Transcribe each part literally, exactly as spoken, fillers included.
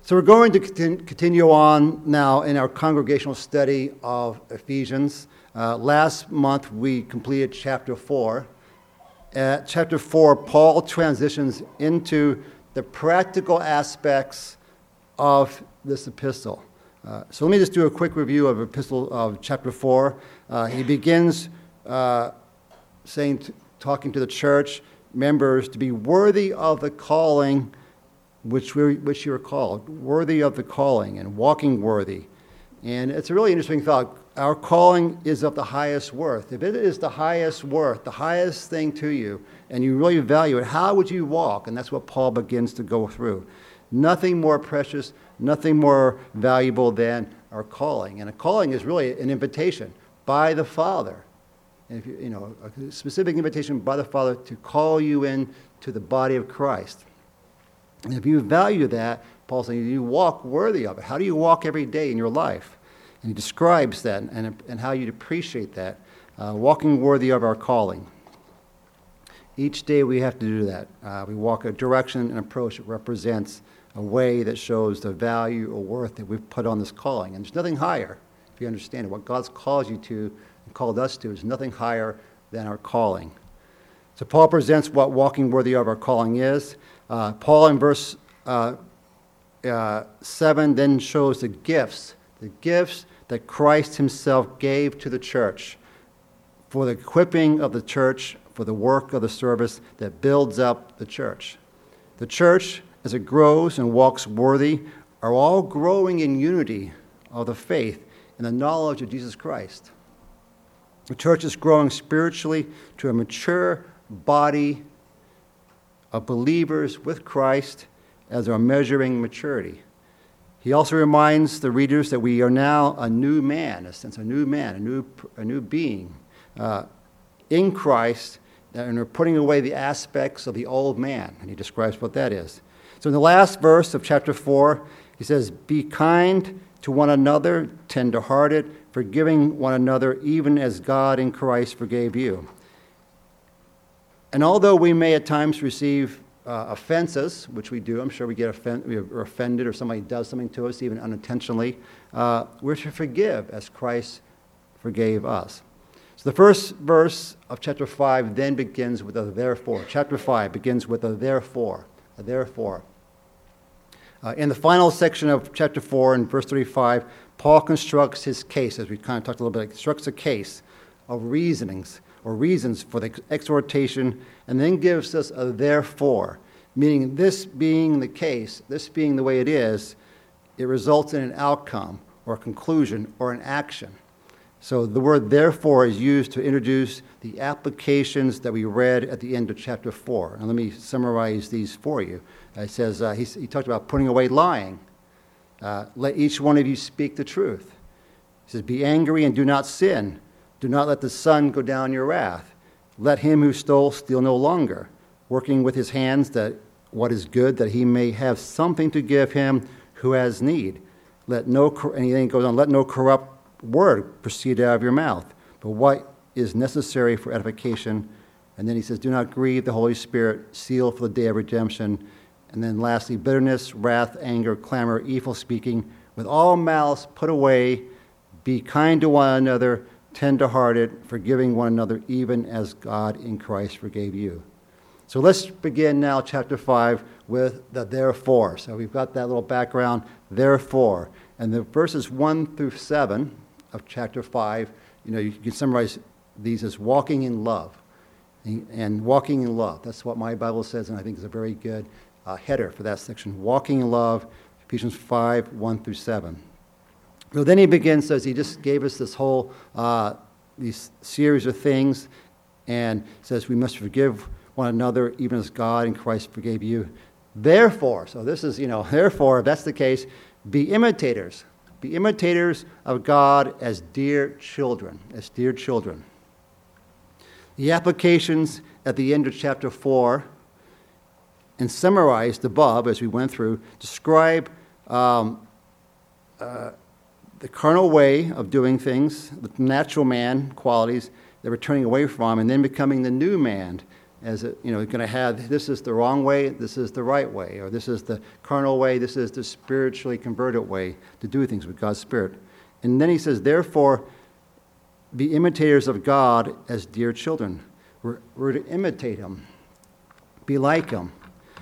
So we're going to continue on now in our congregational study of Ephesians. Uh, last month we completed chapter four. At chapter four, Paul transitions into the practical aspects of this epistle. Uh, so let me just do a quick review of epistle of chapter four. Uh, he begins uh, saying, t- talking to the church members to be worthy of the calling which we which you are called, worthy of the calling and walking worthy. And it's a really interesting thought. Our calling is of the highest worth. If it is the highest worth, the highest thing to you, and you really value it, how would you walk? And that's what Paul begins to go through. Nothing more precious, nothing more valuable than our calling. And a calling is really an invitation by the Father. And if you, you know, a specific invitation by the Father to call you in to the body of Christ. And if you value that, Paul's saying, you walk worthy of it. How do you walk every day in your life? And he describes that and, and how you'd appreciate that, uh, walking worthy of our calling. Each day we have to do that. Uh, we walk a direction and approach that represents a way that shows the value or worth that we've put on this calling. And there's nothing higher, if you understand it. What God's called you to and called us to is nothing higher than our calling. So Paul presents what walking worthy of our calling is. Uh, Paul in verse uh, uh, seven then shows the gifts, the gifts that Christ himself gave to the church for the equipping of the church, for the work of the service that builds up the church. The church, as it grows and walks worthy, are all growing in unity of the faith and the knowledge of Jesus Christ. The church is growing spiritually to a mature body of believers with Christ as they're measuring maturity. He also reminds the readers that we are now a new man, a sense, a new man, a new, a new being uh, in Christ, and we're putting away the aspects of the old man, and he describes what that is. So in the last verse of chapter four, he says, "Be kind to one another, tender-hearted, forgiving one another, even as God in Christ forgave you." And although we may at times receive uh, offenses, which we do, I'm sure we get offend- we are offended or somebody does something to us, even unintentionally, uh, we're to forgive as Christ forgave us. So the first verse of chapter five then begins with a therefore. Chapter five begins with a therefore, a therefore. Uh, in the final section of chapter four, in verse thirty-five, Paul constructs his case, as we kind of talked a little bit, constructs a case of reasonings or reasons for the exhortation, and then gives us a therefore, meaning this being the case, this being the way it is, it results in an outcome or a conclusion or an action. So the word therefore is used to introduce the applications that we read at the end of chapter four. And let me summarize these for you. Uh, it says, uh, he, he talked about putting away lying. Uh, let each one of you speak the truth. He says, be angry and do not sin. Do not let the sun go down your wrath. Let him who stole steal no longer, working with his hands that what is good, that he may have something to give him who has need. Let no, and then it goes on, let no corrupt word proceed out of your mouth, but what is necessary for edification. And then he says, do not grieve the Holy Spirit, sealed for the day of redemption. And then lastly, bitterness, wrath, anger, clamor, evil speaking, with all malice put away. Be kind to one another, tender-hearted, forgiving one another, even as God in Christ forgave you. So let's begin now chapter five with the therefore. So we've got that little background, therefore. And the verses one through seven of chapter five, you know, you can summarize these as walking in love. And walking in love, that's what my Bible says, and I think is a very good uh, header for that section. Walking in love, Ephesians five, one through seven. So then he begins, says he just gave us this whole, uh, these series of things, and says we must forgive one another, even as God in Christ forgave you. Therefore, so this is, you know, therefore, if that's the case, be imitators. Be imitators of God as dear children, as dear children. The applications at the end of chapter four, and summarized above as we went through, describe um, uh, the carnal way of doing things, the natural man qualities that we're turning away from, and then becoming the new man, as a, you know, going to have, this is the wrong way, this is the right way, or this is the carnal way, this is the spiritually converted way to do things with God's Spirit. And then he says, therefore, be imitators of God as dear children. We're, we're to imitate him, be like him.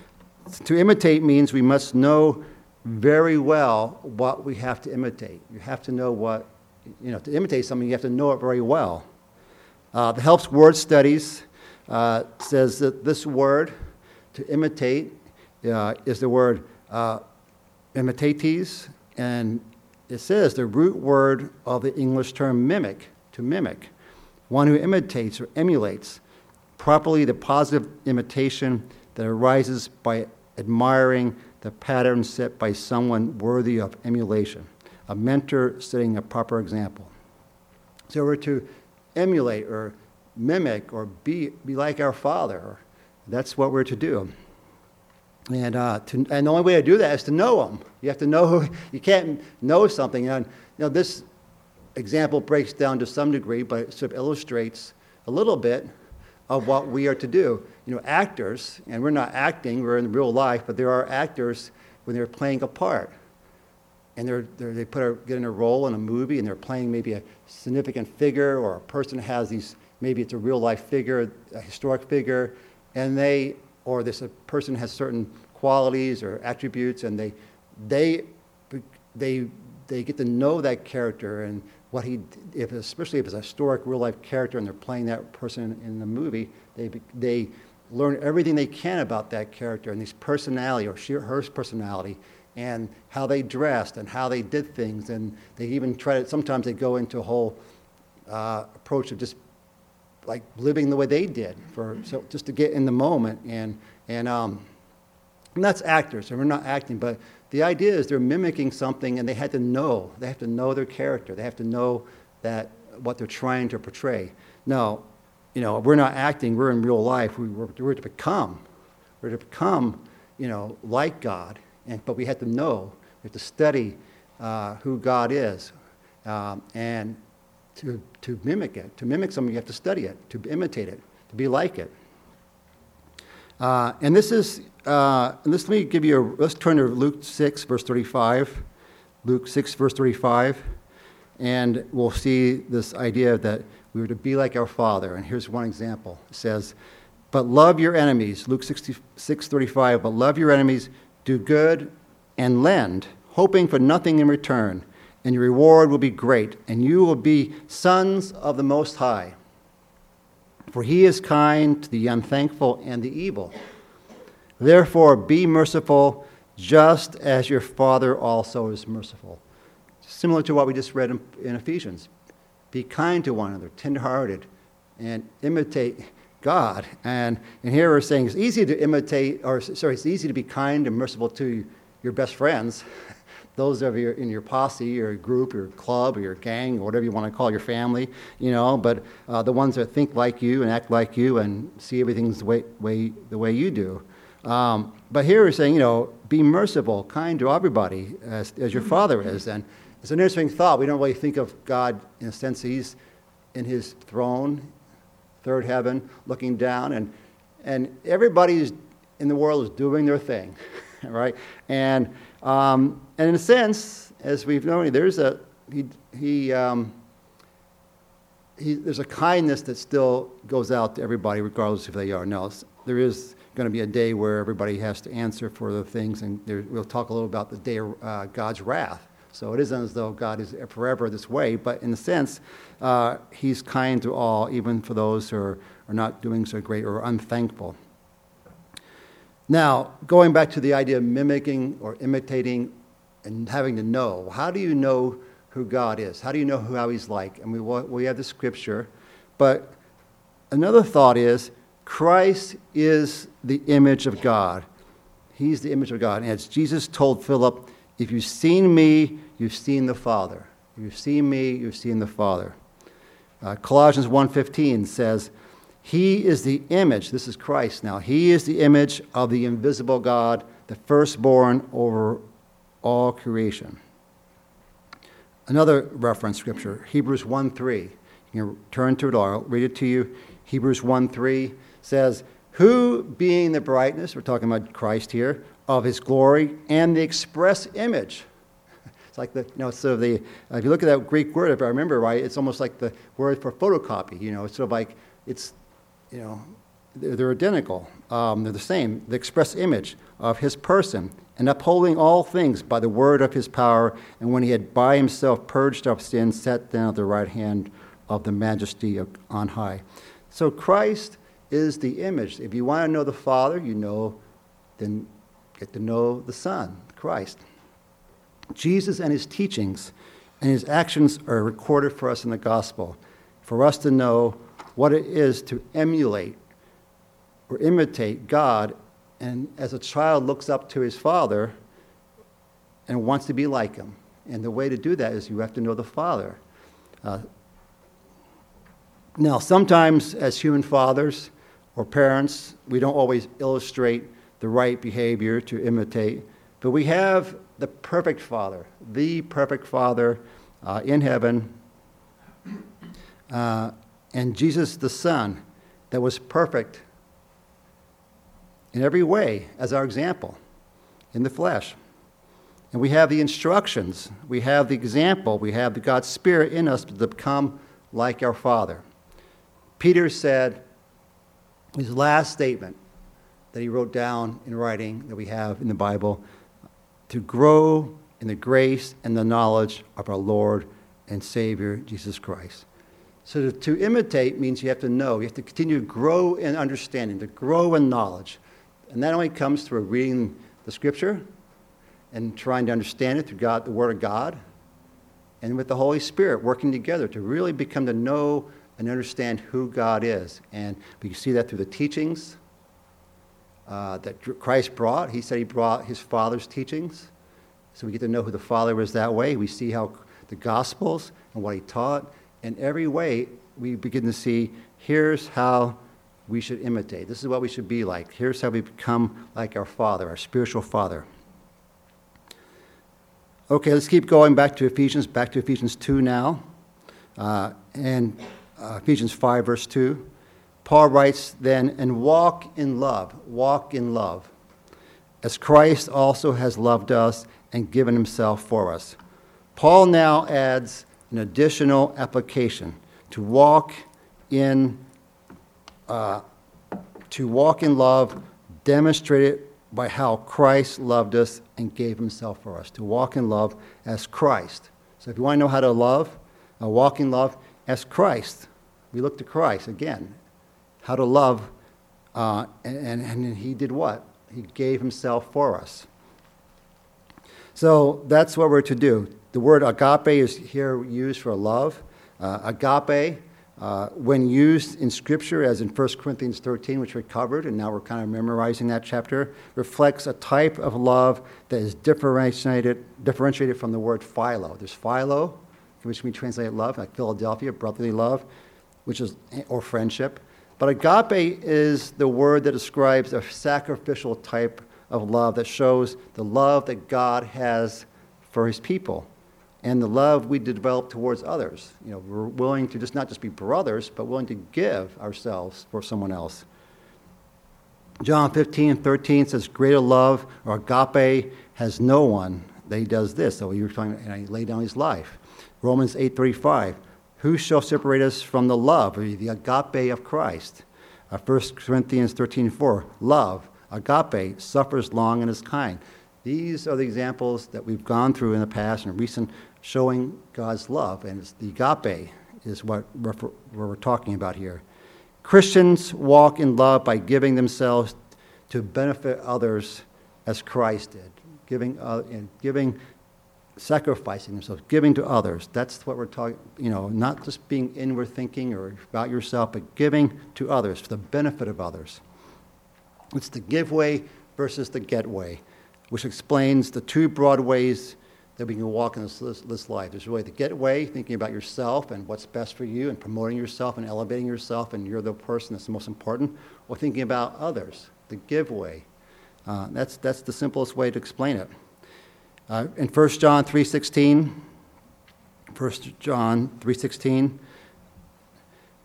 To imitate means we must know very well what we have to imitate. You have to know what, you know, to imitate something, you have to know it very well. Uh, the Helps Word Studies uh, says that this word, to imitate, uh, is the word uh, imitates, and it says the root word of the English term mimic, to mimic. One who imitates or emulates, properly the positive imitation that arises by admiring the pattern set by someone worthy of emulation, a mentor setting a proper example. So we're to emulate or mimic or be, be like our Father. That's what we're to do. And, uh, to, and the only way to do that is to know him. You have to know who, you can't know something. And, you know, this example breaks down to some degree, but it sort of illustrates a little bit of what we are to do. You know, actors, and we're not acting, we're in real life, but there are actors when they're playing a part. And they're, they're, they put a, get in a role in a movie, and they're playing maybe a significant figure, or a person has these, maybe it's a real life figure, a historic figure, and they, or this a person has certain qualities or attributes, and they, they, they, they get to know that character and what he, if especially if it's a historic real life character, and they're playing that person in the movie, they, they learn everything they can about that character and his personality or she, her personality, and how they dressed and how they did things, and they even try to, sometimes they go into a whole uh, approach of just like living the way they did, for so just to get in the moment, and and um, and that's actors, and we're not acting, but the idea is they're mimicking something, and they had to know, they have to know their character, they have to know that what they're trying to portray. No, you know, we're not acting, we're in real life, we, we're, we're to become, we're to become, you know, like God. And, but we have to know, we have to study uh, who God is, um, and to, to mimic it. To mimic something, you have to study it, to imitate it, to be like it. Uh, and this is, uh, and this, let me give you a, let's turn to Luke six, verse thirty-five. Luke six, verse thirty-five. And we'll see this idea that we were to be like our Father. And here's one example. It says, but love your enemies. Luke six thirty-five, but love your enemies, do good and lend, hoping for nothing in return, and your reward will be great, and you will be sons of the Most High. For he is kind to the unthankful and the evil. Therefore be merciful, just as your Father also is merciful. Similar to what we just read in, in Ephesians. Be kind to one another, tenderhearted, and imitate God. And, and here we're saying it's easy to imitate, or sorry, it's easy to be kind and merciful to your best friends, those of you in your posse, your group, your club, or your gang, or whatever you want to call your family, you know, but uh, the ones that think like you and act like you and see everything's the way, way, the way you do. Um, but here we're saying, you know, be merciful, kind to everybody, as, as your Father is. And it's an interesting thought. We don't really think of God in a sense he's in his throne, third heaven, looking down, and and everybody in the world is doing their thing, right? And um, and in a sense, as we've known, there's a he he, um, he there's a kindness that still goes out to everybody, regardless if they are. No, there is going to be a day where everybody has to answer for the things, and there, we'll talk a little about the day of uh, God's wrath. So it isn't as though God is forever this way, but in a sense, uh, he's kind to all, even for those who are, are not doing so great or unthankful. Now, going back to the idea of mimicking or imitating and having to know, how do you know who God is? How do you know who, how he's like? And we, we have the scripture, but another thought is Christ is the image of God. He's the image of God. And as Jesus told Philip, if you've seen me, you've seen the Father. If you've seen me, you've seen the Father. Uh, Colossians one fifteen says, he is the image, this is Christ now, he is the image of the invisible God, the firstborn over all creation. Another reference scripture, Hebrews one three. You can turn to it, or I'll read it to you. Hebrews one three says, Who being the brightness, we're talking about Christ here, of his glory and the express image. It's like the, you know, sort of the, uh, if you look at that Greek word, if I remember right, it's almost like the word for photocopy. You know, it's sort of like, it's, you know, they're, they're identical. Um, they're the same. The express image of his person, and upholding all things by the word of his power, and when he had by himself purged our sins, sat down at the right hand of the majesty of, on high. So Christ is the image. If you want to know the Father, you know, then get to know the Son, Christ. Jesus and his teachings and his actions are recorded for us in the gospel, for us to know what it is to emulate or imitate God. And as a child looks up to his father and wants to be like him. And the way to do that is you have to know the Father. Uh, now, sometimes as human fathers or parents, we don't always illustrate the right behavior to imitate, but we have the perfect Father, the perfect Father uh, in heaven, uh, and Jesus the Son that was perfect in every way as our example in the flesh. And we have the instructions, we have the example, we have the God's Spirit in us to become like our Father. Peter said, his last statement that he wrote down in writing that we have in the Bible, to grow in the grace and the knowledge of our Lord and Savior, Jesus Christ. So to, to imitate means you have to know, you have to continue to grow in understanding, to grow in knowledge. And that only comes through reading the Scripture and trying to understand it through God, the Word of God, and with the Holy Spirit working together to really become to know and understand who God is. And we can see that through the teachings uh, that Christ brought. He said he brought his Father's teachings. So we get to know who the Father was that way. We see how the Gospels and what he taught. In every way, we begin to see, here's how we should imitate. This is what we should be like. Here's how we become like our Father, our spiritual Father. Okay, let's keep going back to Ephesians, back to Ephesians two now. Uh, and uh, Ephesians five, verse two. Paul writes then, and walk in love, walk in love, as Christ also has loved us and given himself for us. Paul now adds an additional application to walk in uh, to walk in love, demonstrated by how Christ loved us and gave himself for us. To walk in love as Christ. So if you want to know how to love, uh, walk in love as Christ. We look to Christ again. How to love, uh, and, and, and he did what? He gave himself for us. So that's what we're to do. The word agape is here used for love. Uh, agape, uh, when used in Scripture, as in First Corinthians thirteen, which we covered, and now we're kind of memorizing that chapter, reflects a type of love that is differentiated, differentiated from the word philo. There's philo, which we translate love, like Philadelphia, brotherly love, which is, or friendship. But agape is the word that describes a sacrificial type of love that shows the love that God has for his people and the love we develop towards others. You know, we're willing to just not just be brothers, but willing to give ourselves for someone else. John fifteen, thirteen says, greater love, or agape, has no one that he does this. So he was talking, and he laid down his life. Romans eight, thirty-five. Who shall separate us from the love, or the agape of Christ? Uh, First Corinthians thirteen, four. Love, agape, suffers long and is kind. These are the examples that we've gone through in the past and recent, showing God's love. And it's the agape is what we're, we're talking about here. Christians walk in love by giving themselves to benefit others as Christ did. Giving, uh, and giving, sacrificing themselves, giving to others. That's what we're talking, you know, not just being inward thinking or about yourself, but giving to others for the benefit of others. It's the give way versus the get way, which explains the two broad ways that we can walk in this, this, this life. There's really the get way, thinking about yourself and what's best for you and promoting yourself and elevating yourself and you're the person that's the most important, or thinking about others, the give way. Uh, that's, that's the simplest way to explain it. Uh, in First John three sixteen, First John three sixteen,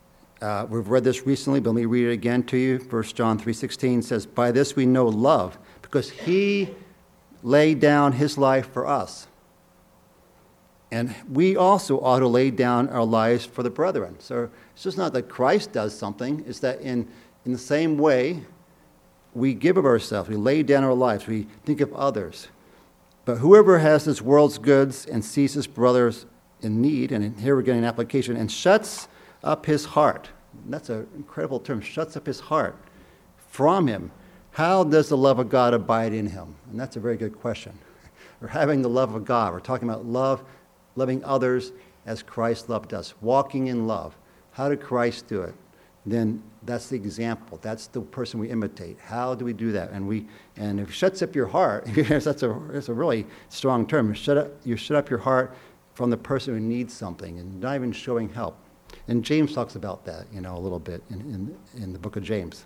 Uh, we've read this recently, but let me read it again to you. First John three sixteen says, "By this we know love, because he laid down his life for us. And we also ought to lay down our lives for the brethren." So it's just not that Christ does something. It's that in, in the same way, we give of ourselves. We lay down our lives. We think of others. But whoever has this world's goods and sees his brothers in need, and here we're getting an application, and shuts up his heart. That's an incredible term. Shuts up his heart from him. How does the love of God abide in him? And that's a very good question. We're having the love of God. We're talking about love, loving others as Christ loved us, walking in love. How did Christ do it? Then that's the example. That's the person we imitate. How do we do that? And we and if it shuts up your heart, that's a that's a really strong term. You shut up, you shut up your heart from the person who needs something and not even showing help. And James talks about that, you know, a little bit in, in, in the book of James.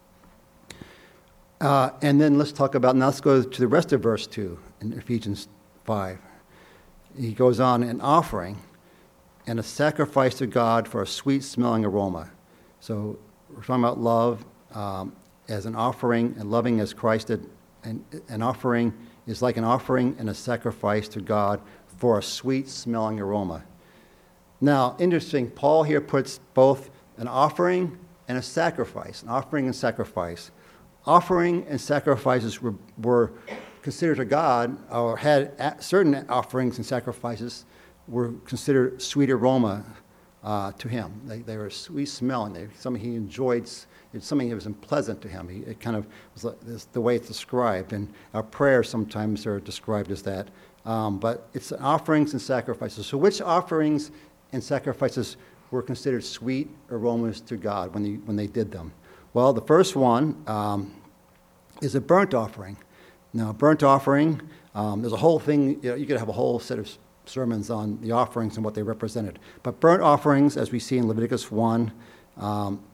Uh, and then let's talk about, now let's go to the rest of verse two in Ephesians five. He goes on, an offering and a sacrifice to God for a sweet-smelling aroma. So we're talking about love um, as an offering and loving as Christ did. And an offering is like an offering and a sacrifice to God for a sweet-smelling aroma. Now, interesting, Paul here puts both an offering and a sacrifice, an offering and sacrifice. Offering and sacrifices were, were considered to God, or had certain offerings and sacrifices were considered sweet aroma uh, to him. They, they were sweet smelling. They, something he enjoyed, it's something that was pleasant to him. He, it kind of was like this, the way it's described. And our prayers sometimes are described as that. Um, but it's offerings and sacrifices. So which offerings and sacrifices were considered sweet aromas to God when they, when they did them? Well, the first one um, is a burnt offering. Now, a burnt offering, um, there's a whole thing, you know, you could have a whole set of sermons on the offerings and what they represented. But burnt offerings, as we see in Leviticus one, um,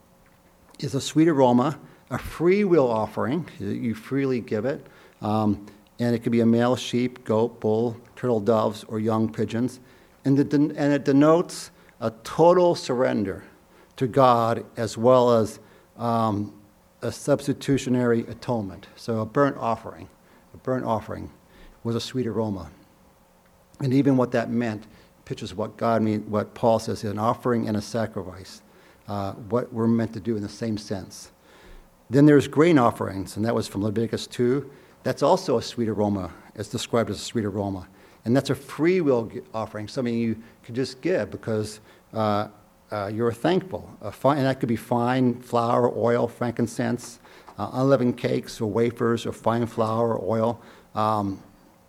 is a sweet aroma, a free will offering. You freely give it. Um, and it could be a male sheep, goat, bull, turtle doves, or young pigeons. And, the, and it denotes a total surrender to God as well as um, a substitutionary atonement. So a burnt offering, a burnt offering was a sweet aroma. And even what that meant pictures what God mean, what Paul says, an offering and a sacrifice, uh, what we're meant to do in the same sense. Then there's grain offerings, and that was from Leviticus two. That's also a sweet aroma. It's described as a sweet aroma. And that's a free will offering, something you could just give because uh, uh, you're thankful. Uh, fine, and that could be fine flour, oil, frankincense, uh, unleavened cakes, or wafers, or fine flour, or oil. Um,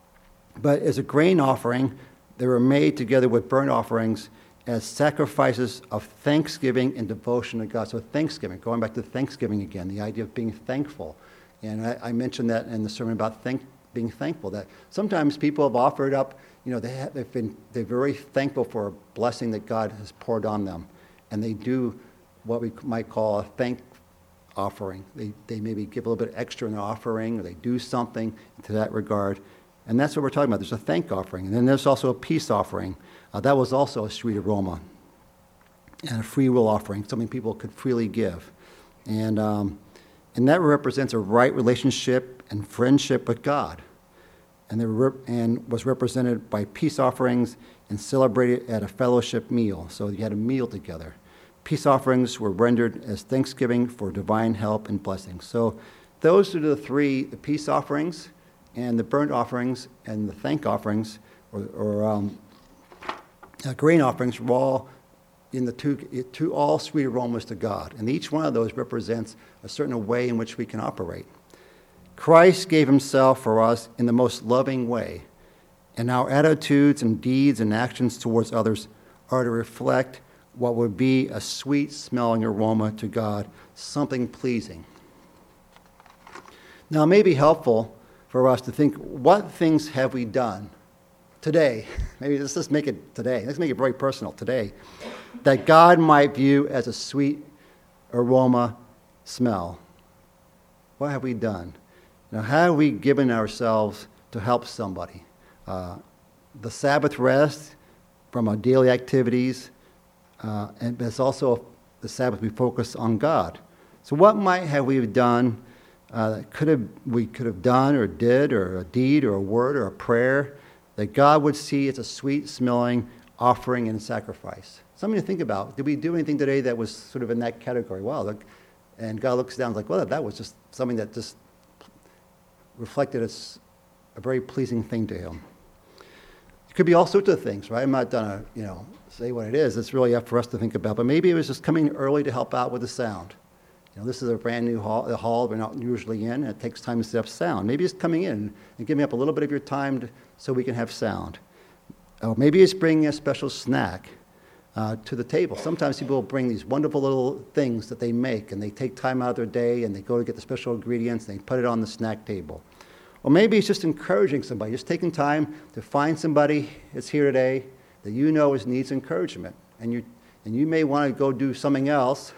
but as a grain offering, they were made together with burnt offerings as sacrifices of thanksgiving and devotion to God. So thanksgiving, going back to Thanksgiving again, the idea of being thankful. And I, I mentioned that in the sermon about thank, being thankful, that sometimes people have offered up, you know, they have, they've been, they're very thankful for a blessing that God has poured on them. And they do what we might call a thank offering. They, they maybe give a little bit extra in the offering, or they do something to that regard. And that's what we're talking about. There's a thank offering. And then there's also a peace offering. Uh, that was also a sweet aroma. And a free will offering, something people could freely give. And um, and that represents a right relationship and friendship with God. And, rep- and was represented by peace offerings and celebrated at a fellowship meal. So you had a meal together. Peace offerings were rendered as thanksgiving for divine help and blessings. So those are the three, the peace offerings and the burnt offerings and the thank offerings, or, or um, uh, grain offerings, were all in the two, two all sweet aromas to God. And each one of those represents a certain way in which we can operate. Christ gave himself for us in the most loving way, and our attitudes and deeds and actions towards others are to reflect what would be a sweet-smelling aroma to God, something pleasing. Now, it may be helpful for us to think, what things have we done today? Maybe let's just make it today. Let's make it very personal today. That God might view as a sweet aroma smell. What have we done? Now, how have we given ourselves to help somebody? Uh, the Sabbath rest from our daily activities, uh, and it's also the Sabbath we focus on God. So what might have we done uh, that could have we could have done or did, or a deed or a word or a prayer that God would see as a sweet-smelling offering and sacrifice? Something to think about. Did we do anything today that was sort of in that category? Wow, look, and God looks down and is like, well, that was just something that just reflected as a very pleasing thing to him. It could be all sorts of things, right? I'm not gonna, you know, say what it is. It's really up for us to think about. But maybe it was just coming early to help out with the sound. You know, this is a brand new hall, a hall we're not usually in, and it takes time to set up sound. Maybe it's coming in and giving up a little bit of your time to, so we can have sound. Or maybe it's bringing a special snack uh, to the table. Sometimes people will bring these wonderful little things that they make, and they take time out of their day, and they go to get the special ingredients, and they put it on the snack table. Or maybe it's just encouraging somebody, just taking time to find somebody that's here today that you know is needs encouragement. And you and you may want to go do something else,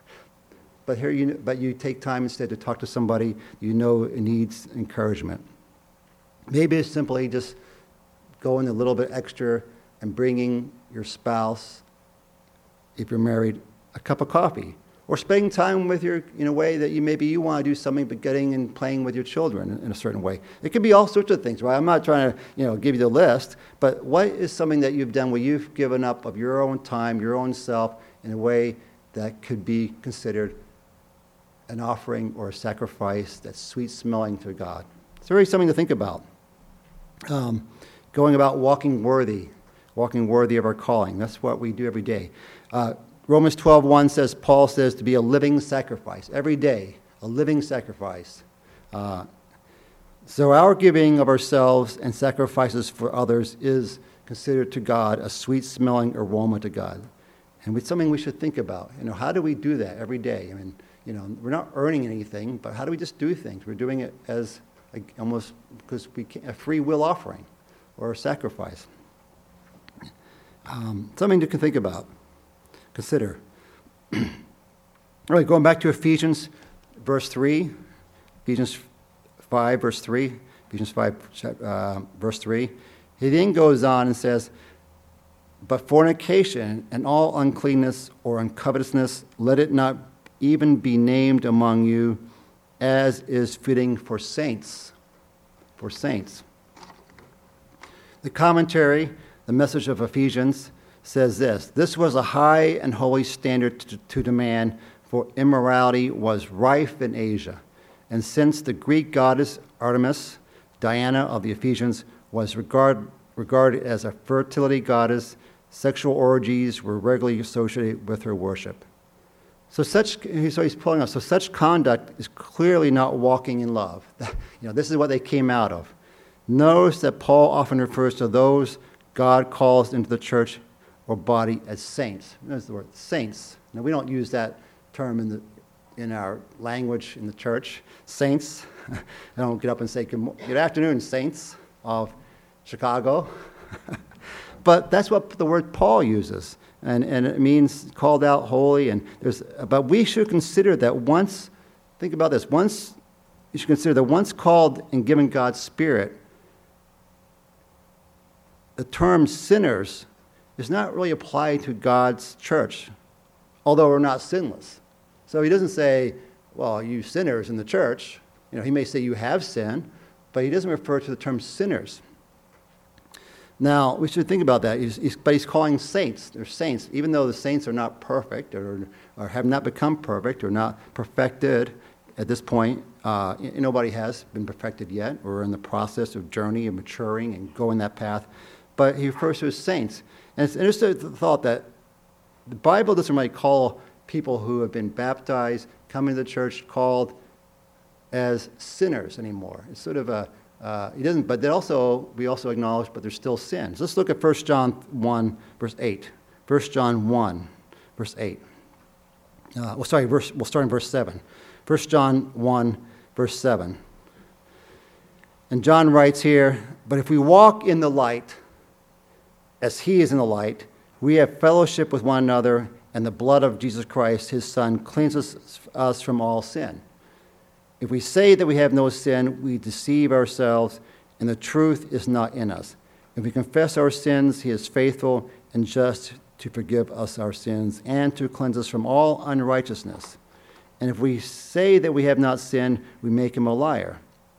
but here you but you take time instead to talk to somebody you know needs encouragement. Maybe it's simply just going a little bit extra and bringing your spouse, if you're married, a cup of coffee. Or spending time with your, in a way that you maybe you want to do something, but getting and playing with your children in a certain way. It could be all sorts of things, right? I'm not trying to, you know, give you the list, but what is something that you've done where you've given up of your own time, your own self, in a way that could be considered an offering or a sacrifice that's sweet-smelling to God? It's really something to think about. Um, going about walking worthy, walking worthy of our calling. That's what we do every day. Uh, Romans twelve one says, Paul says, to be a living sacrifice. Every day, a living sacrifice. Uh, so our giving of ourselves and sacrifices for others is considered to God a sweet-smelling aroma to God. And it's something we should think about. You know, how do we do that every day? I mean, you know, we're not earning anything, but how do we just do things? We're doing it as a, almost because we can, a free will offering or a sacrifice. Um, something to think about. Consider. All right, going back to Ephesians, verse three, Ephesians five, verse three, Ephesians five, uh, verse three. He then goes on and says, but fornication and all uncleanness or uncovetousness, let it not even be named among you, as is fitting for saints. For saints. The commentary, the message of Ephesians, says this: this was a high and holy standard to, to demand, for immorality was rife in Asia. And since the Greek goddess Artemis, Diana of the Ephesians, was regard, regarded as a fertility goddess, sexual orgies were regularly associated with her worship. So such, so he's pulling up, so such conduct is clearly not walking in love. You know, this is what they came out of. Notice that Paul often refers to those God calls into the church or body as saints. Notice the word saints. Now, we don't use that term in the in our language in the church. Saints. I don't get up and say, good, good afternoon, saints of Chicago. But that's what the word Paul uses. And, and it means called out holy. And there's, but we should consider that once, think about this, once, you should consider that once called and given God's Spirit, the term sinners is not really applied to God's church, although we're not sinless. So he doesn't say, well, you sinners in the church. You know, he may say you have sin, but he doesn't refer to the term sinners. Now, we should think about that. He's, he's, but he's calling saints. They're saints, even though the saints are not perfect or, or have not become perfect or not perfected at this point. Uh, nobody has been perfected yet. We're in the process of journey and maturing and going that path. But he refers to as saints. And it's interesting the thought that the Bible doesn't really call people who have been baptized, come into the church, called as sinners anymore. It's sort of a, uh, he doesn't, but they also, we also acknowledge, but there's still sins. Let's look at First John one, verse eight. First John one, verse eight. Uh, well, sorry, verse, we'll start in verse seven. First John one, verse seven. And John writes here, but if we walk in the light, as he is in the light, we have fellowship with one another, and the blood of Jesus Christ, his Son, cleanses us from all sin. If we say that we have no sin, we deceive ourselves, and the truth is not in us. If we confess our sins, he is faithful and just to forgive us our sins and to cleanse us from all unrighteousness. And if we say that we have not sinned, we make him a liar,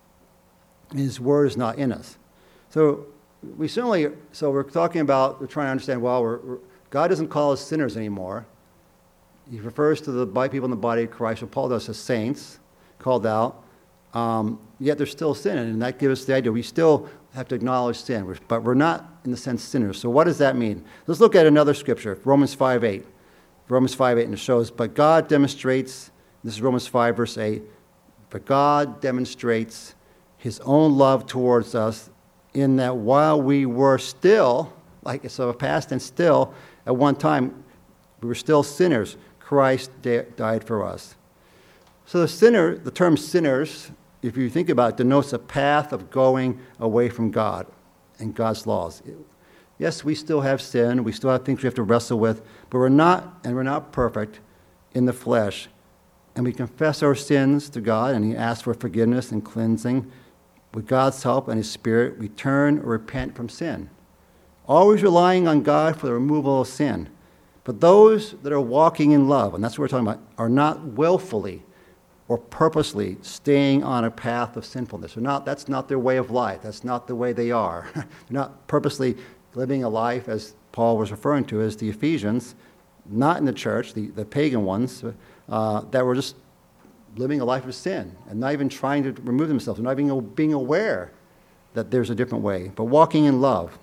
and his word is not in us. So we certainly, so we're talking about, we're trying to understand, well, we're, we're, God doesn't call us sinners anymore. He refers to the people in the body of Christ, or Paul does, as saints, called out. Um, yet they're still sinning, and that gives us the idea we still have to acknowledge sin, but we're not, in the sense, sinners. So what does that mean? Let's look at another scripture, Romans five eight. Romans five eight, and it shows, but God demonstrates, this is Romans five, verse eight, but God demonstrates his own love towards us in that while we were still, like it's a past and still, at one time, we were still sinners, Christ died for us. So the sinner, the term sinners, if you think about it, denotes a path of going away from God and God's laws. Yes, we still have sin, we still have things we have to wrestle with, but we're not, and we're not perfect in the flesh. And we confess our sins to God, and he asks for forgiveness and cleansing. With God's help and his Spirit, we turn or repent from sin, always relying on God for the removal of sin. But those that are walking in love, and that's what we're talking about, are not willfully or purposely staying on a path of sinfulness. They're not, that's not their way of life. That's not the way they are. They're not purposely living a life, as Paul was referring to, as the Ephesians, not in the church, the, the pagan ones, uh, that were just living a life of sin and not even trying to remove themselves, not even being aware that there's a different way, but walking in love.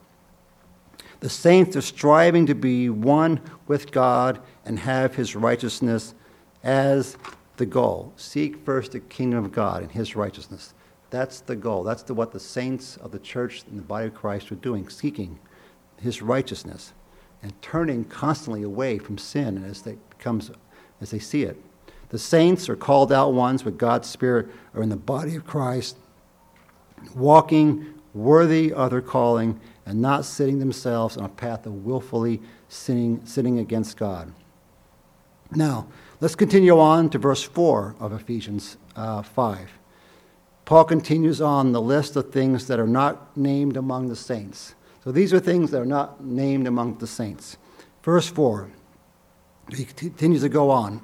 The saints are striving to be one with God and have his righteousness as the goal. Seek first the kingdom of God and his righteousness. That's the goal. That's the, what the saints of the church and the body of Christ are doing, seeking his righteousness and turning constantly away from sin as they becomes, as they see it. The saints are called out ones with God's Spirit are in the body of Christ, walking worthy of their calling and not sitting themselves on a path of willfully sinning, sinning against God. Now, let's continue on to verse four of Ephesians uh, five. Paul continues on the list of things that are not named among the saints. So these are things that are not named among the saints. Verse four, he continues to go on.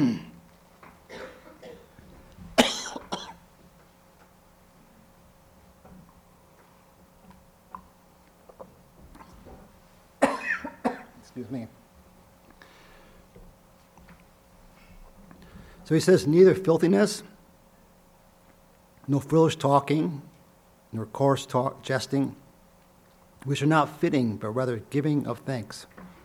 Excuse me. So he says, neither filthiness, no foolish talking, nor coarse talk, jesting, which are not fitting, but rather giving of thanks.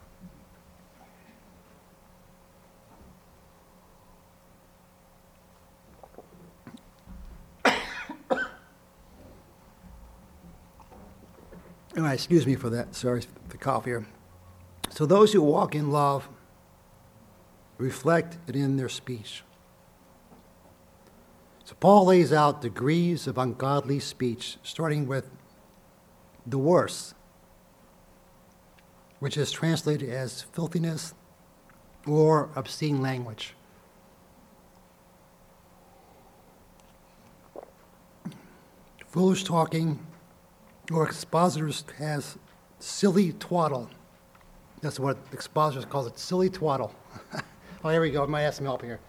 All right, excuse me for that. Sorry for the cough here. So those who walk in love reflect it in their speech. So Paul lays out degrees of ungodly speech, starting with the worst, which is translated as filthiness or obscene language. Foolish talking, or expositors has silly twaddle. That's what expositors calls it, silly twaddle. Oh, here we go. I might have some help here.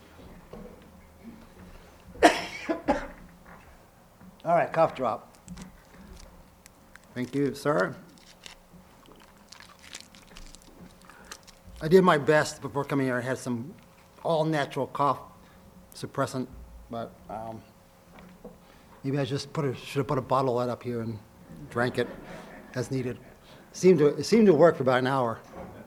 All right, cough drop. Thank you, sir. I did my best before coming here. I had some all-natural cough suppressant, but um, maybe I just put a, should have put a bottle of that up here and drank it as needed. It seemed to, it seemed to work for about an hour.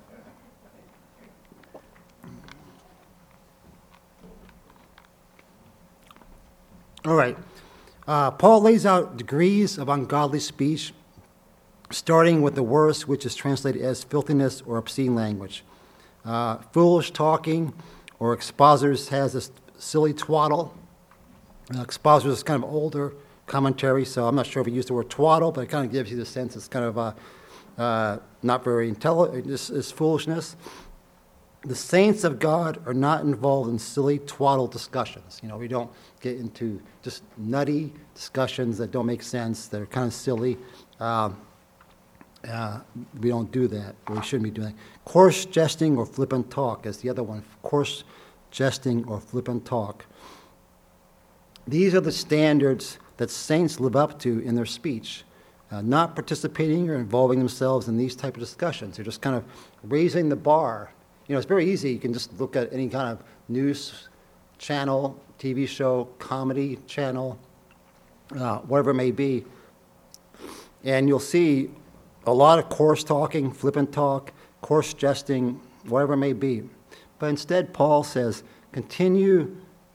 All right. Uh, Paul lays out degrees of ungodly speech, starting with the worst, which is translated as filthiness or obscene language. Uh, foolish talking, or expositors has this silly twaddle. Uh, expositors is kind of older commentary, so I'm not sure if he used the word twaddle, but it kind of gives you the sense it's kind of uh, uh, not very intelligent. This is foolishness. The saints of God are not involved in silly twaddle discussions. You know, we don't get into just nutty discussions that don't make sense, that are kind of silly. Um, Uh, we don't do that, or we shouldn't be doing that. Coarse jesting or flippant talk is the other one. Coarse jesting or flippant talk. These are the standards that saints live up to in their speech, uh, not participating or involving themselves in these type of discussions. They're just kind of raising the bar. You know, it's very easy. You can just look at any kind of news channel, T V show, comedy channel, uh, whatever it may be, and you'll see a lot of coarse talking, flippant talk, coarse jesting, whatever it may be. But instead, Paul says, continue.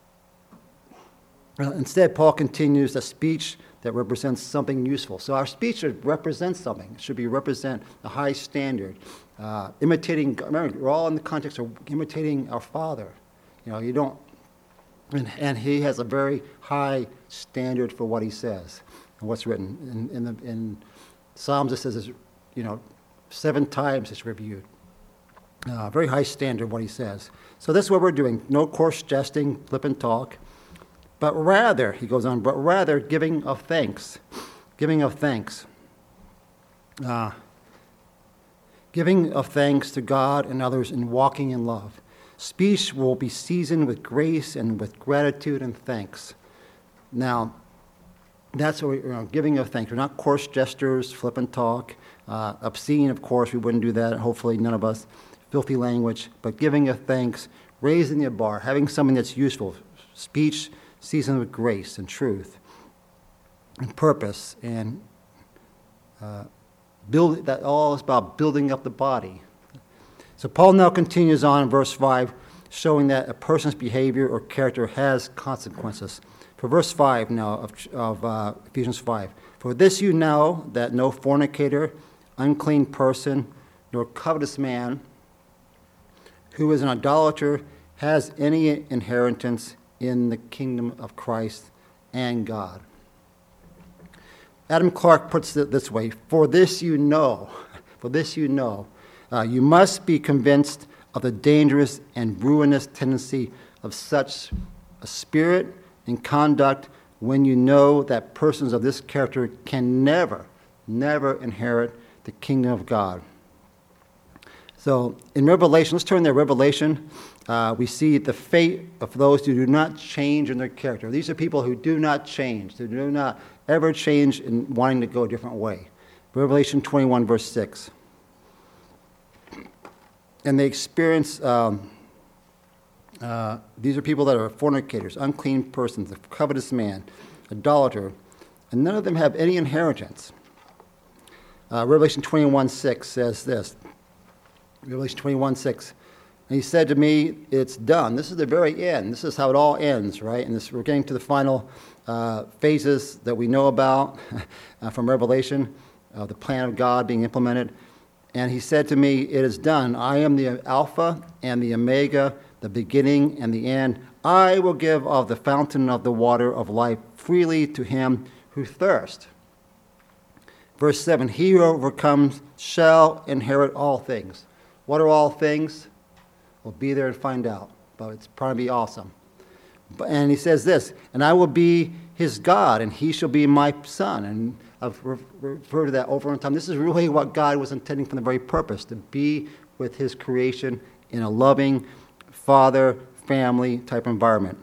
Uh, instead, Paul continues a speech that represents something useful. So our speech should represent something. It should be represent a high standard. Uh, imitating, remember, we're all in the context of imitating our Father. You know, you don't, and, and he has a very high standard for what he says and what's written. In, in, the, in Psalms, it says, it's, you know, seven times it's reviewed. Uh, very high standard what he says. So this is what we're doing. No coarse jesting, flippant talk. But rather, he goes on, but rather giving of thanks. Giving of thanks. Uh, giving of thanks to God and others and walking in love. Speech will be seasoned with grace and with gratitude and thanks. Now, that's what we're you know, giving of thanks. We're not coarse gestures, flippant talk, uh, obscene, of course, we wouldn't do that, hopefully none of us, filthy language, but giving of thanks, raising the bar, having something that's useful, speech seasoned with grace and truth and purpose, and uh, build, that all is about building up the body. So Paul now continues on in verse five, showing that a person's behavior or character has consequences. For verse five now of, of uh, Ephesians five, for this you know, that no fornicator, unclean person, nor covetous man, who is an idolater, has any inheritance in the kingdom of Christ and God. Adam Clarke puts it this way, for this you know, for this you know, uh, you must be convinced of the dangerous and ruinous tendency of such a spirit and conduct when you know that persons of this character can never, never inherit the kingdom of God. So in Revelation, let's turn to Revelation. Uh, we see the fate of those who do not change in their character. These are people who do not change, who do not ever change in wanting to go a different way. Revelation twenty-one, verse six. And they experience, um, uh, these are people that are fornicators, unclean persons, a covetous man, idolater, and none of them have any inheritance. Uh, Revelation twenty-one, six says this. Revelation twenty-one, six. And he said to me, it's done. This is the very end. This is how it all ends, right? And this, we're getting to the final uh, phases that we know about uh, from Revelation, uh, the plan of God being implemented. And he said to me, it is done. I am the Alpha and the Omega, the beginning and the end. I will give of the fountain of the water of life freely to him who thirsts. Verse seven, he who overcomes shall inherit all things. What are all things? We'll be there and find out, but it's probably awesome. And he says this, and I will be his God, and he shall be my son. And I've re- referred to that over and time. This is really what God was intending from the very purpose, to be with his creation in a loving father, family type environment.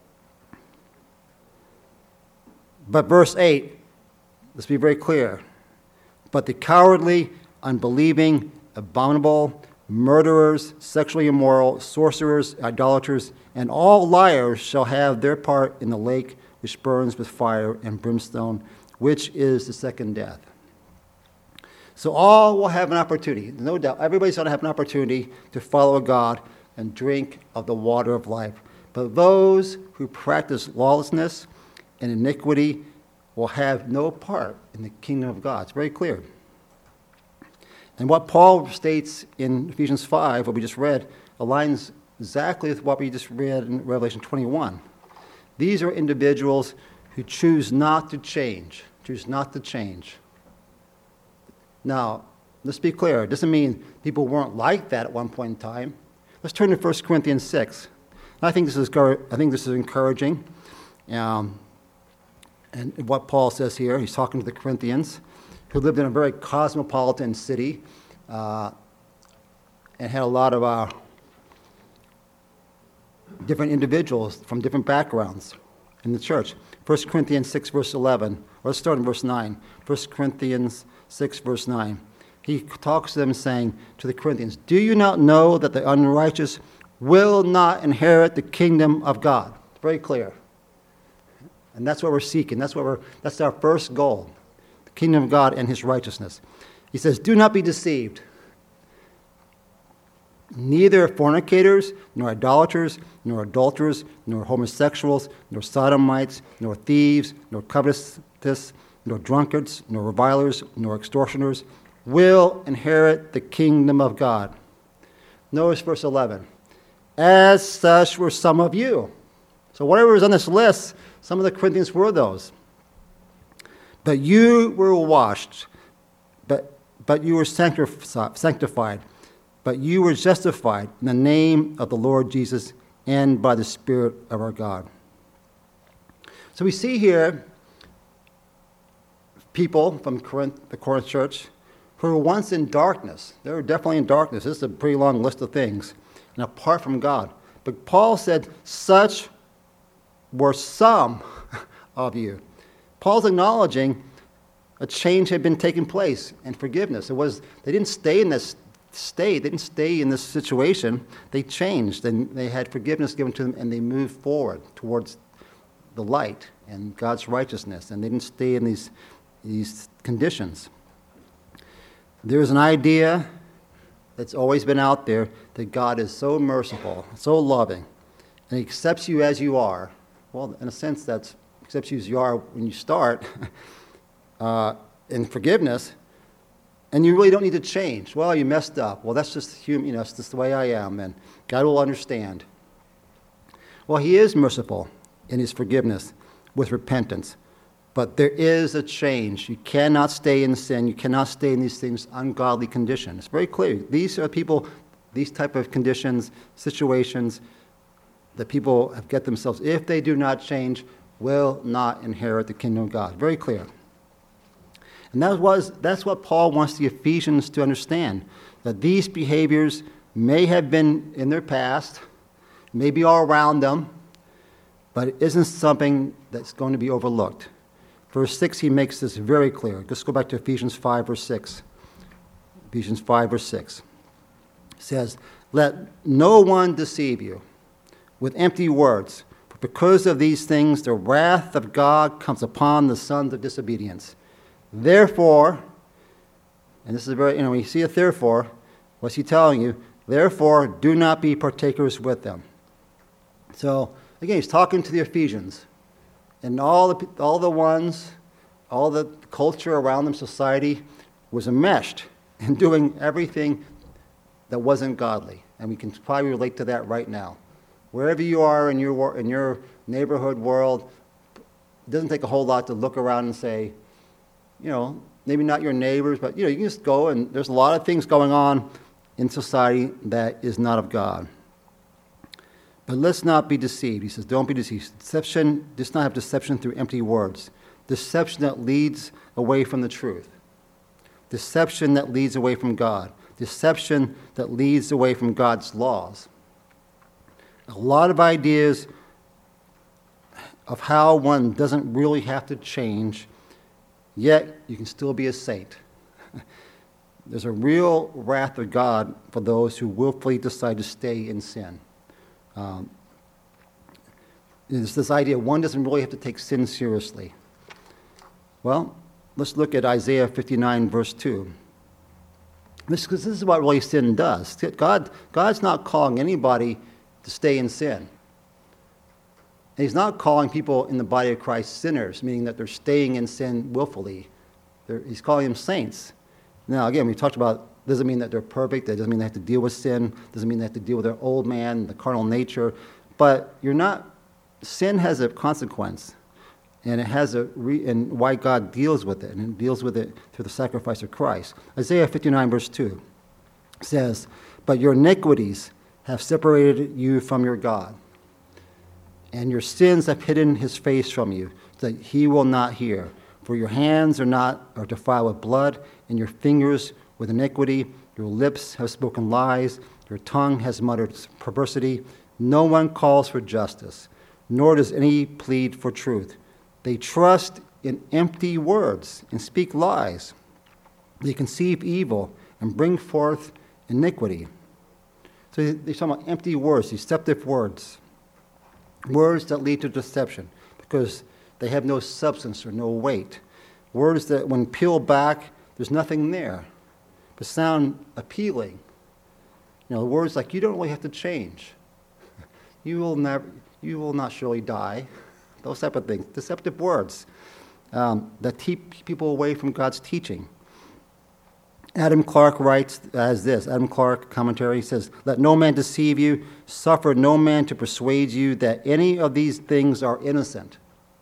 But verse eight, let's be very clear. But the cowardly, unbelieving, abominable, murderers, sexually immoral, sorcerers, idolaters, and all liars shall have their part in the lake which burns with fire and brimstone, which is the second death. So all will have an opportunity, no doubt. Everybody's going to have an opportunity to follow God and drink of the water of life. But those who practice lawlessness and iniquity will have no part in the kingdom of God. It's very clear. And what Paul states in Ephesians five, what we just read, aligns exactly with what we just read in Revelation twenty-one. These are individuals who choose not to change, choose not to change. Now, let's be clear. It doesn't mean people weren't like that at one point in time. Let's turn to First Corinthians six. I think this is, I think this is encouraging. Um, and what Paul says here, he's talking to the Corinthians. who lived in a very cosmopolitan city uh, and had a lot of uh, different individuals from different backgrounds in the church. First Corinthians six, verse eleven, or let's start in verse nine. First Corinthians six, verse nine. He talks to them saying to the Corinthians, "Do you not know that the unrighteous will not inherit the kingdom of God?" It's very clear. And that's what we're seeking. That's what we're that's our first goal. The kingdom of God and his righteousness. He says, "Do not be deceived. Neither fornicators, nor idolaters, nor adulterers, nor homosexuals, nor sodomites, nor thieves, nor covetous, nor drunkards, nor revilers, nor extortioners will inherit the kingdom of God." Notice verse eleven. "As such were some of you." So whatever is on this list, some of the Corinthians were those. "But you were washed, but, but you were sanctified, but you were justified in the name of the Lord Jesus and by the Spirit of our God." So we see here people from Corinth, the Corinth church who were once in darkness. They were definitely in darkness. This is a pretty long list of things. And apart from God. But Paul said, such were some of you. Paul's acknowledging a change had been taking place and forgiveness. It was they didn't stay in this state. They didn't stay in this situation. They changed and they had forgiveness given to them and they moved forward towards the light and God's righteousness. And they didn't stay in these, these conditions. There is an idea that's always been out there that God is so merciful, so loving, and he accepts you as you are. Well, in a sense, that's accepts you as you are when you start uh, in forgiveness, and you really don't need to change. Well, you messed up. Well, that's just human, you know, it's just the way I am, and God will understand. Well, he is merciful in his forgiveness with repentance. But there is a change. You cannot stay in sin. You cannot stay in these things, ungodly conditions. It's very clear. These are people, these type of conditions, situations that people have get themselves, if they do not change, will not inherit the kingdom of God. Very clear. And that was that's what Paul wants the Ephesians to understand, that these behaviors may have been in their past, may be all around them, but it isn't something that's going to be overlooked. Verse six, he makes this very clear. Let's go back to Ephesians five, verse six. Ephesians five, verse six. It says, "Let no one deceive you with empty words, for because of these things the wrath of God comes upon the sons of disobedience. Therefore," and this is very, you know, when you see a therefore, what's he telling you? "Therefore, do not be partakers with them." So, again, he's talking to the Ephesians. And all the all the ones, all the culture around them, society, was enmeshed in doing everything that wasn't godly. And we can probably relate to that right now. Wherever you are in your in your neighborhood world, it doesn't take a whole lot to look around and say, you know, maybe not your neighbors, but you know, you can just go and there's a lot of things going on in society that is not of God. But let's not be deceived. He says, don't be deceived. Deception, does not have deception through empty words. Deception that leads away from the truth. Deception that leads away from God. Deception that leads away from God's laws. A lot of ideas of how one doesn't really have to change, yet you can still be a saint. There's a real wrath of God for those who willfully decide to stay in sin. Um, there's this idea one doesn't really have to take sin seriously. Well, let's look at Isaiah fifty-nine, verse two. This, because this is what really sin does. God, God's not calling anybody to stay in sin. And he's not calling people in the body of Christ sinners, meaning that they're staying in sin willfully. They're, he's calling them saints. Now, again, we talked about, doesn't mean that they're perfect. That doesn't mean they have to deal with sin. Doesn't mean they have to deal with their old man, the carnal nature. But you're not, sin has a consequence. And it has a, re, and why God deals with it. And he deals with it through the sacrifice of Christ. Isaiah fifty-nine, verse two says, "But your iniquities have separated you from your God, and your sins have hidden his face from you, so that he will not hear. For your hands are not are defiled with blood, and your fingers with iniquity. Your lips have spoken lies. Your tongue has muttered perversity. No one calls for justice, nor does any plead for truth. They trust in empty words and speak lies. They conceive evil and bring forth iniquity. So they're talking about empty words, deceptive words. Words that lead to deception because they have no substance or no weight. Words that, when peeled back, there's nothing there, but sound appealing. You know, words like, you don't really have to change. You will never, you will not surely die. Those type of things. Deceptive words um, that keep people away from God's teaching. Adam Clarke writes as this, Adam Clarke commentary says, let no man deceive you, suffer no man to persuade you that any of these things are innocent,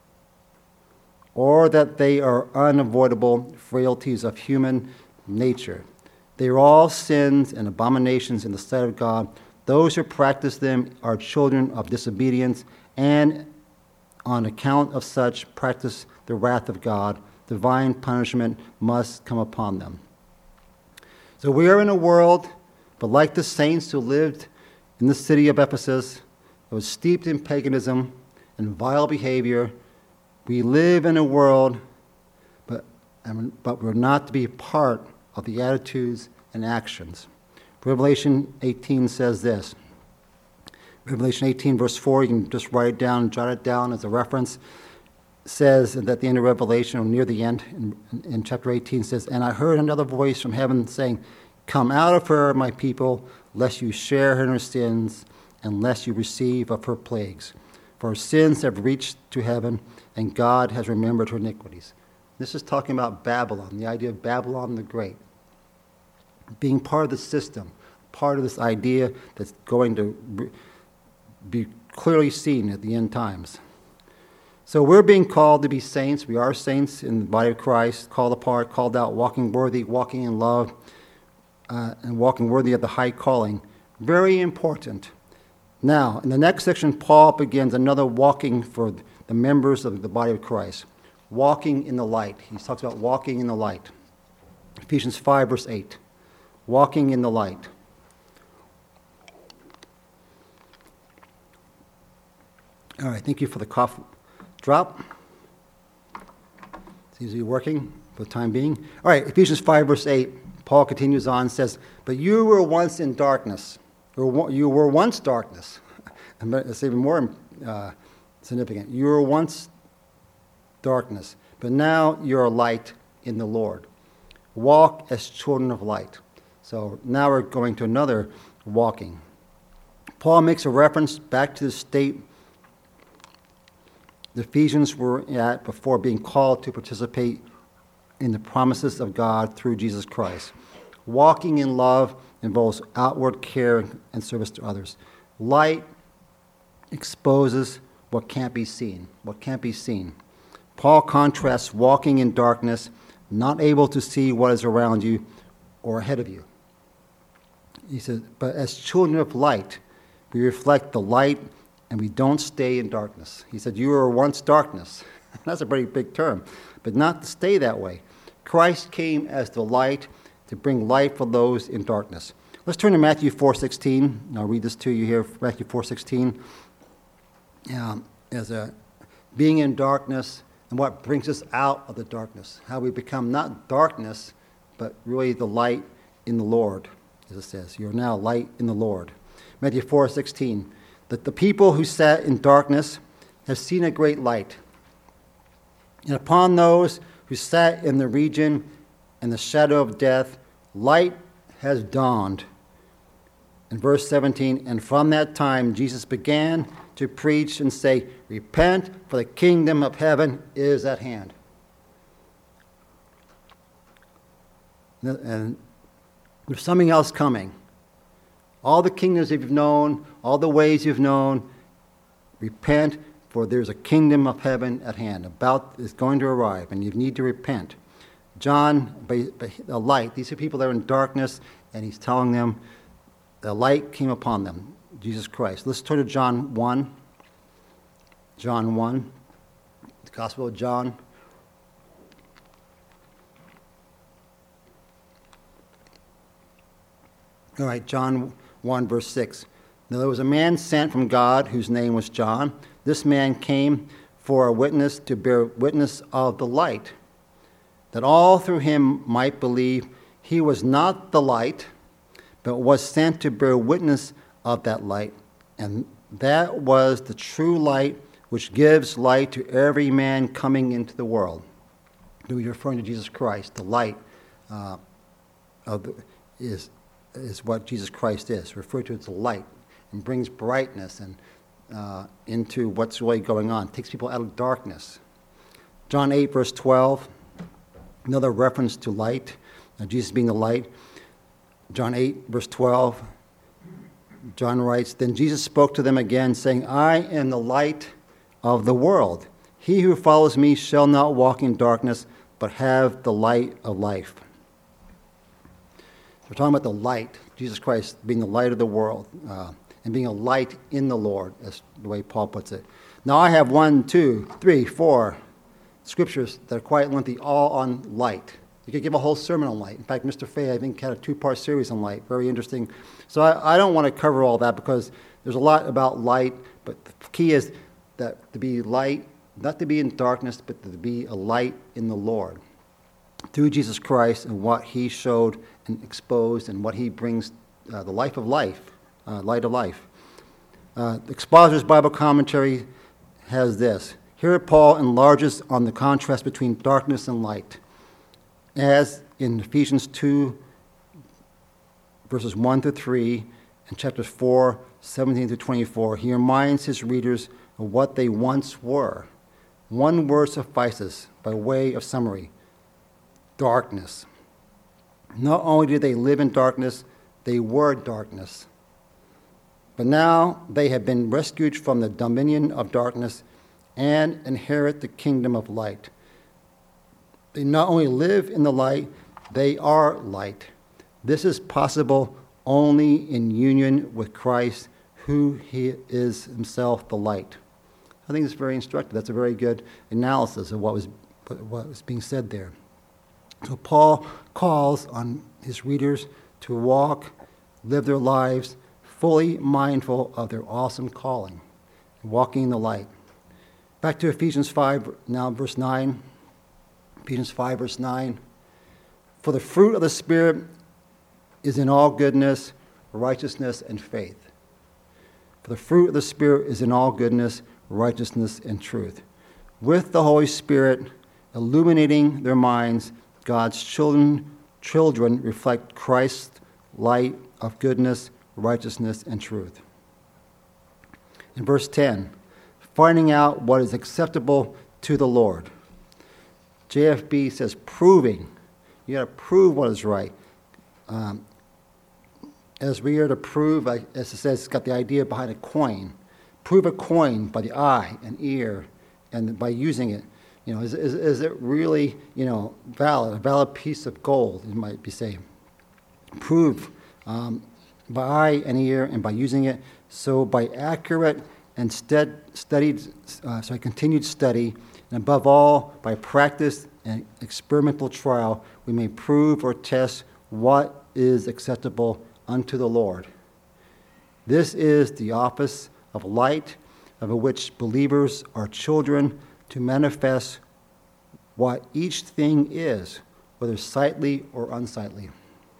or that they are unavoidable frailties of human nature. They are all sins and abominations in the sight of God. Those who practice them are children of disobedience, and on account of such practice the wrath of God. Divine punishment must come upon them. So we are in a world, but like the saints who lived in the city of Ephesus, it was steeped in paganism and vile behavior. We live in a world, but, but we're not to be part of the attitudes and actions. Revelation eighteen says this. Revelation eighteen, verse four, you can just write it down, jot it down as a reference, says at the end of Revelation, or near the end, in, in chapter eighteen, says, and I heard another voice from heaven saying, come out of her, my people, lest you share in her sins, and lest you receive of her plagues. For her sins have reached to heaven, and God has remembered her iniquities. This is talking about Babylon, the idea of Babylon the Great, being part of the system, part of this idea that's going to be clearly seen at the end times. So we're being called to be saints. We are saints in the body of Christ, called apart, called out, walking worthy, walking in love, uh, and walking worthy of the high calling. Very important. Now, in the next section, Paul begins another walking for the members of the body of Christ. Walking in the light. He talks about walking in the light. Ephesians five, verse eight. Walking in the light. All right, thank you for the cough drop. Seems to be working for the time being. All right, Ephesians five, verse eight. Paul continues on and says, but you were once in darkness. Or you were once darkness. It's even more uh, significant. You were once darkness, but now you're light in the Lord. Walk as children of light. So now we're going to another walking. Paul makes a reference back to the state the Ephesians were at before being called to participate in the promises of God through Jesus Christ. Walking in love involves outward care and service to others. Light exposes what can't be seen, what can't be seen. Paul contrasts walking in darkness, not able to see what is around you or ahead of you. He says, but as children of light, we reflect the light and we don't stay in darkness. He said, you were once darkness. That's a pretty big term, but not to stay that way. Christ came as the light to bring light for those in darkness. Let's turn to Matthew four sixteen. I'll read this to you here, Matthew four sixteen. Um, as a being in darkness and what brings us out of the darkness. How we become not darkness, but really the light in the Lord, as it says. You're now light in the Lord. Matthew four sixteen. That the people who sat in darkness have seen a great light. And upon those who sat in the region and the shadow of death, light has dawned. In verse seventeen, and from that time Jesus began to preach and say, repent, for the kingdom of heaven is at hand. And there's something else coming. All the kingdoms you've known, all the ways you've known, repent, for there's a kingdom of heaven at hand. About is going to arrive, and you need to repent. John, by, by the light, these are people that are in darkness, and he's telling them the light came upon them, Jesus Christ. Let's turn to John one. John one, the Gospel of John. All right, John one, verse six. Now there was a man sent from God whose name was John. This man came for a witness to bear witness of the light, that all through him might believe. He was not the light, but was sent to bear witness of that light. And that was the true light, which gives light to every man coming into the world. He's referring to Jesus Christ. The light uh, of the, is, is what Jesus Christ is, referred to as the light, and brings brightness and uh, into what's really going on. It takes people out of darkness. John eight, verse twelve, another reference to light, uh, Jesus being the light. John eight, verse twelve, John writes, Then Jesus spoke to them again, saying, I am the light of the world. He who follows me shall not walk in darkness, but have the light of life. We're talking about the light, Jesus Christ being the light of the world, uh, and being a light in the Lord, as the way Paul puts it. Now I have one, two, three, four scriptures that are quite lengthy, all on light. You could give a whole sermon on light. In fact, Mister Fay, I think, had a two-part series on light. Very interesting. So I, I don't want to cover all that because there's a lot about light, but the key is that to be light, not to be in darkness, but to be a light in the Lord. Through Jesus Christ and what he showed and exposed and what he brings, uh, the life of life, uh, light of life. Uh, the Expositor's Bible Commentary has this. Here Paul enlarges on the contrast between darkness and light. As in Ephesians two, verses one to three, and chapter four, seventeen to twenty-four, he reminds his readers of what they once were. One word suffices by way of summary: darkness. Not only did they live in darkness, they were darkness. But now they have been rescued from the dominion of darkness and inherit the kingdom of light. They not only live in the light, they are light. This is possible only in union with Christ, who he is himself the light. I think it's very instructive. That's a very good analysis of what was, what was being said there. So Paul calls on his readers to walk, live their lives fully mindful of their awesome calling, walking in the light. Back to Ephesians five, now verse nine. Ephesians five, verse nine. For the fruit of the Spirit is in all goodness, righteousness, and faith. For the fruit of the Spirit is in all goodness, righteousness, and truth. With the Holy Spirit illuminating their minds, God's children, children reflect Christ's light of goodness, righteousness, and truth. In verse ten, finding out what is acceptable to the Lord. J F B says proving. You got to prove what is right. Um, as we are to prove, as it says, it's got the idea behind a coin. Prove a coin by the eye and ear, and by using it. You know, is, is, is it really, you know, valid? A valid piece of gold, you might be saying. Prove um, by eye and ear, and by using it. So by accurate and stead, studied, uh, sorry, continued study, and above all, by practice and experimental trial, we may prove or test what is acceptable unto the Lord. This is the office of light, of which believers are children, to manifest what each thing is, whether sightly or unsightly.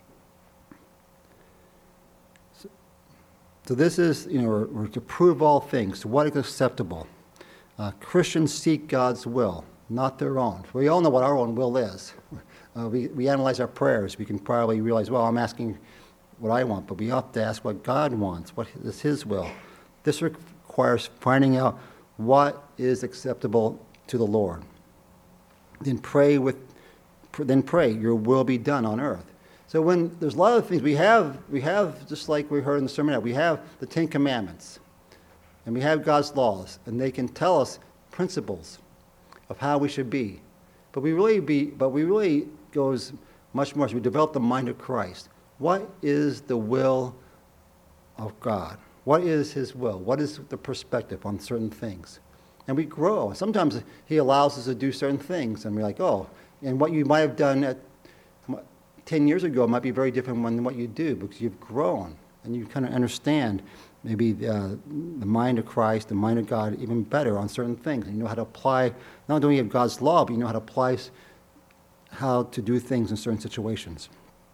So, so this is, you know, we're, we're to prove all things, what is acceptable. Uh, Christians seek God's will, not their own. We all know what our own will is. Uh, we, we analyze our prayers. We can probably realize, well, I'm asking what I want, but we have to ask what God wants, what is his will. This requires finding out what is acceptable to the Lord. Then pray with, then pray, your will be done on earth. So when there's a lot of things we have, we have just like we heard in the sermon, we have the Ten Commandments, and we have God's laws, and they can tell us principles of how we should be. But we really be, but we really goes much more. So we develop the mind of Christ. What is the will of God? What is his will? What is the perspective on certain things? And we grow. Sometimes he allows us to do certain things, and we're like, oh, and what you might have done at ten years ago might be very different than what you do because you've grown and you kind of understand maybe uh, the mind of Christ, the mind of God even better on certain things. And you know how to apply, not only of God's law, but you know how to apply how to do things in certain situations.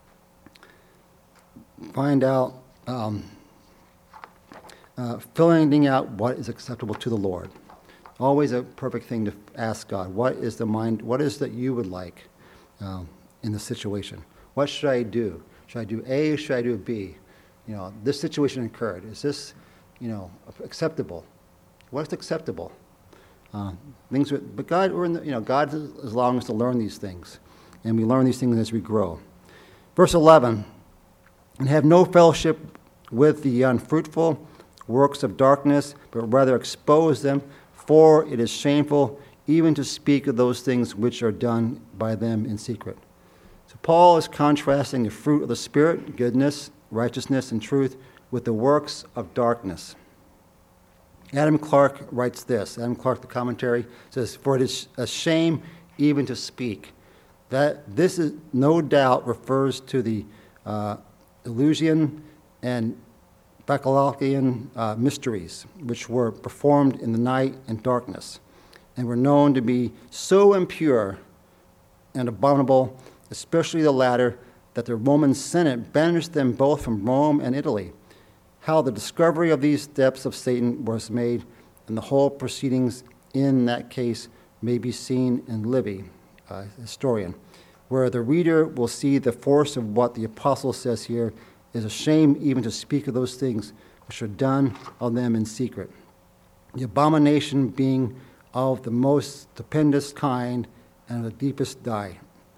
Find out, um, uh, filling out what is acceptable to the Lord. Always a perfect thing to ask God. What is the mind, what is that you would like um, in the situation? What should I do? Should I do A or should I do B? You know, this situation occurred. Is this, you know, acceptable? What's acceptable? Uh, things, with, but God, we're in the, you know, God is allowing us to learn these things, and we learn these things as we grow. Verse eleven, and have no fellowship with the unfruitful works of darkness, but rather expose them, for it is shameful even to speak of those things which are done by them in secret. So Paul is contrasting the fruit of the Spirit, goodness, righteousness, and truth, with the works of darkness. Adam Clarke writes this. Adam Clarke, the commentary, says, for it is a shame even to speak. That this is no doubt refers to the uh, Eleusinian and Bacchanalian uh, mysteries, which were performed in the night and darkness, and were known to be so impure and abominable, especially the latter, that the Roman Senate banished them both from Rome and Italy. How the discovery of these depths of Satan was made, and the whole proceedings in that case may be seen in Livy, a historian, where the reader will see the force of what the apostle says here is a shame even to speak of those things which are done of them in secret. The abomination being of the most stupendous kind and of the deepest dye.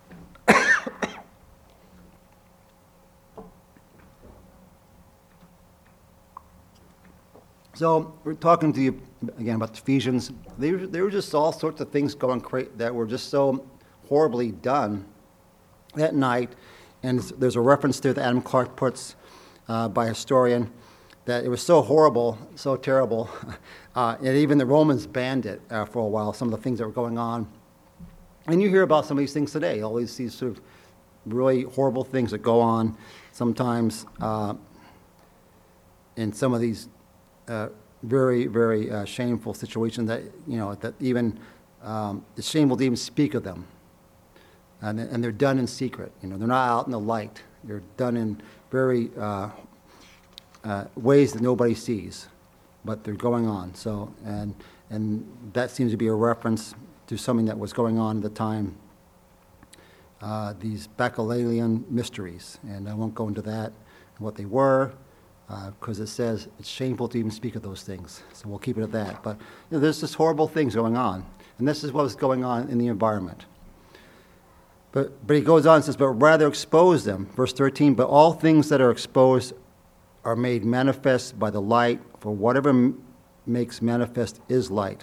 So we're talking to you again about Ephesians. There, there were just all sorts of things going cra- that were just so horribly done that night. And there's a reference there that Adam Clarke puts uh, by a historian that it was so horrible, so terrible, uh, and even the Romans banned it uh, for a while, some of the things that were going on. And you hear about some of these things today, all these, these sort of really horrible things that go on sometimes uh, in some of these uh, very, very uh, shameful situations that, you know, that even um, it's shameful to even speak of them. And, and they're done in secret. You know, they're not out in the light. They're done in very uh, uh, ways that nobody sees, but they're going on. So, and and that seems to be a reference to something that was going on at the time. Uh, these Bacchanalian mysteries, and I won't go into that and what they were, because uh, it says it's shameful to even speak of those things. So we'll keep it at that. But you know, there's just horrible things going on, and this is what was going on in the environment. But, but he goes on and says, but rather expose them. Verse thirteen, but all things that are exposed are made manifest by the light, for whatever m- makes manifest is light.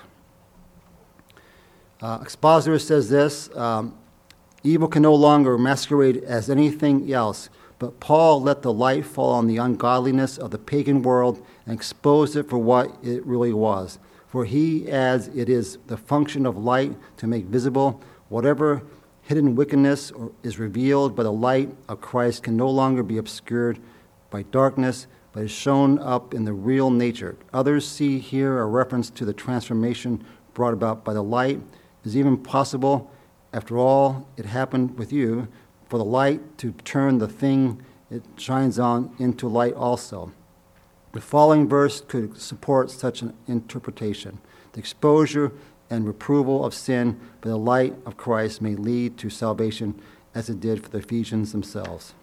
Uh, Expositor says this, um, evil can no longer masquerade as anything else, but Paul let the light fall on the ungodliness of the pagan world and expose it for what it really was. For he adds, it is the function of light to make visible whatever hidden wickedness is revealed by the light of Christ can no longer be obscured by darkness, but is shown up in the real nature. Others see here a reference to the transformation brought about by the light. Is even possible, after all, it happened with you, for the light to turn the thing it shines on into light also. The following verse could support such an interpretation. The exposure and reproval of sin by the light of Christ may lead to salvation, as it did for the Ephesians themselves.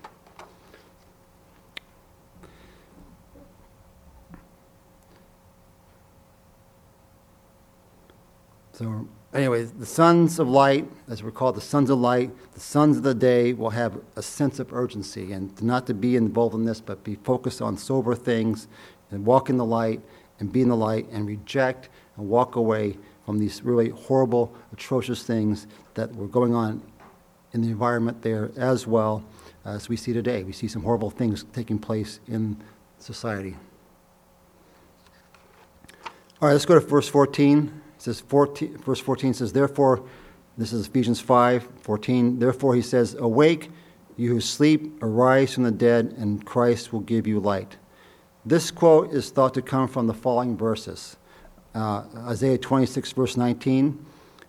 So, anyways, the sons of light, as we're called the sons of light, the sons of the day, will have a sense of urgency, and not to be involved in this, but be focused on sober things, and walk in the light, and be in the light, and reject and walk away from these really horrible, atrocious things that were going on in the environment there as well as we see today. We see some horrible things taking place in society. All right, let's go to verse fourteen. It says, fourteen, verse fourteen says, therefore, this is Ephesians five fourteen, therefore he says, awake, You who sleep, arise from the dead, and Christ will give you light. This quote is thought to come from the following verses. Uh, Isaiah twenty-six, verse nineteen.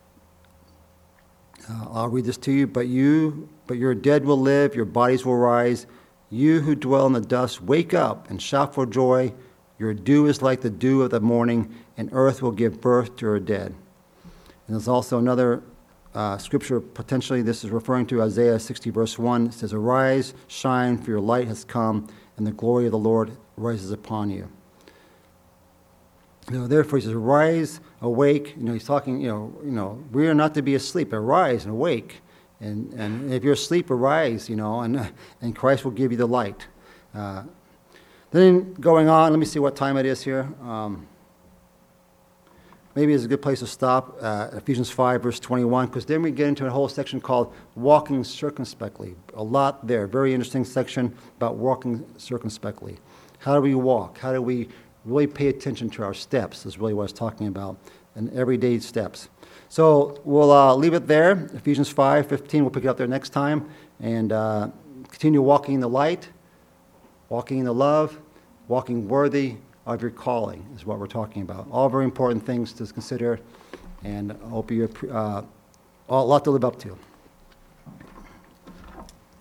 Uh, I'll read this to you. But you, but your dead will live, your bodies will rise. You who dwell in the dust, wake up and shout for joy. Your dew is like the dew of the morning, and earth will give birth to her dead. And there's also another uh, scripture, potentially this is referring to Isaiah sixty, verse one. It says, arise, shine, for your light has come, and the glory of the Lord rises upon you. You know, therefore, he says, rise, awake. You know, he's talking, you know, you know, we are not to be asleep. Arise and awake. And, and if you're asleep, arise, you know, and, and Christ will give you the light. Uh, then going on, let me see what time it is here. Um, maybe it's a good place to stop, uh, Ephesians five, verse twenty-one, because then we get into a whole section called walking circumspectly. A lot there, very interesting section about walking circumspectly. How do we walk? How do we really pay attention to our steps is really what I was talking about, and everyday steps. So we'll uh, leave it there. Ephesians five fifteen, we'll pick it up there next time, and uh, continue walking in the light, walking in the love, walking worthy of your calling is what we're talking about. All very important things to consider, and I hope you uh, a lot to live up to.